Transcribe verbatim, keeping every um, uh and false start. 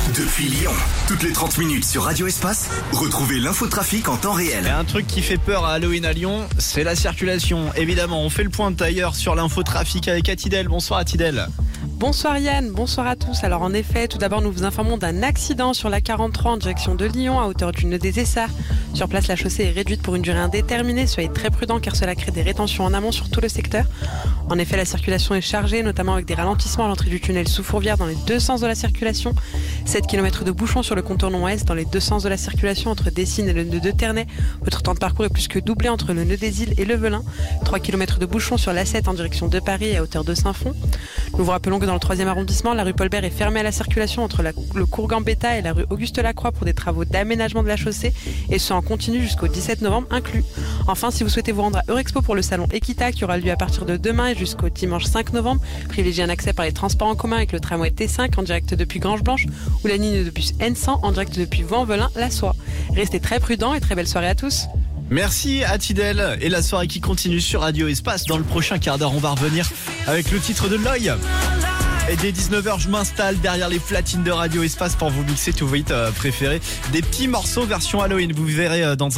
Depuis Lyon, toutes les trente minutes sur Radio Espace, retrouvez l'infotrafic en temps réel. Et un truc qui fait peur à Halloween à Lyon, c'est la circulation. Évidemment, on fait le point d'ailleurs sur l'infotrafic avec Atidel. Bonsoir Atidel. Bonsoir Yann, bonsoir à tous. Alors en effet, tout d'abord nous vous informons d'un accident sur la quarante-trois en direction de Lyon à hauteur du nœud des Essarts. Sur place, la chaussée est réduite pour une durée indéterminée. Soyez très prudents car cela crée des rétentions en amont sur tout le secteur. En effet, la circulation est chargée, notamment avec des ralentissements à l'entrée du tunnel sous Fourvière dans les deux sens de la circulation. sept kilomètres de bouchons sur le contournement ouest dans les deux sens de la circulation entre Dessines et le nœud de Ternay. Votre temps de parcours est plus que doublé entre le nœud des Îles et le Velin. trois kilomètres de bouchons sur l'A sept en direction de Paris à hauteur de Saint-Fond. Nous vous rappelons que dans le troisième arrondissement, la rue Paul-Bert est fermée à la circulation entre la, le cours Gambetta et la rue Auguste-Lacroix pour des travaux d'aménagement de la chaussée, et ce en continu jusqu'au dix-sept novembre inclus. Enfin, si vous souhaitez vous rendre à Eurexpo pour le salon Equita qui aura lieu à partir de demain et jusqu'au dimanche cinq novembre, privilégiez un accès par les transports en commun avec le tramway T cinq en direct depuis Grange-Blanche ou la ligne de bus N cent en direct depuis Vaux-en-Velin-la-Soie. Restez très prudents et très belle soirée à tous. Merci Atidel. Et la soirée qui continue sur Radio Espace. Dans le prochain quart d'heure, on va revenir avec le titre de Loï. Et dès dix-neuf heures, je m'installe derrière les platines de Radio Espace pour vous mixer tous vos hits préférés. Des petits morceaux version Halloween. Vous verrez dans